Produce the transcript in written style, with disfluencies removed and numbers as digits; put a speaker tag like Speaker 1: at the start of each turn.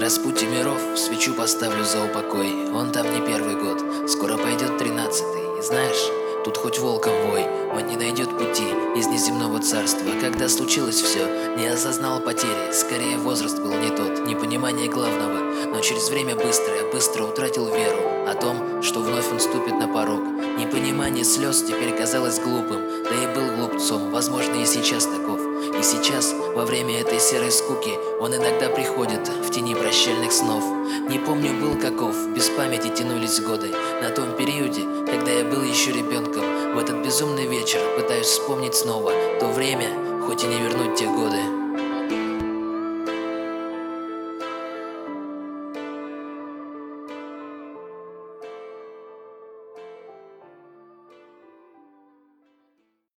Speaker 1: распутье миров свечу поставлю за упокой. Он там не первый год, скоро пойдет 13-й. И знаешь, тут хоть волком вой, он не найдет пути из неземного царства. Когда случилось все, не осознал потери. Скорее возраст был не тот, непонимание главного. Но через время быстро утратил веру о том, что вновь он ступит на порог. Непонимание слез теперь казалось глупым, да и был глупцом, возможно, и сейчас таков. И сейчас, во время этой серой скуки, он иногда приходит в тени прощальных снов. Не помню, был каков, без памяти тянулись годы. На том периоде, когда я был еще ребенком, в этот безумный вечер пытаюсь вспомнить снова то время, хоть и не вернуть те годы.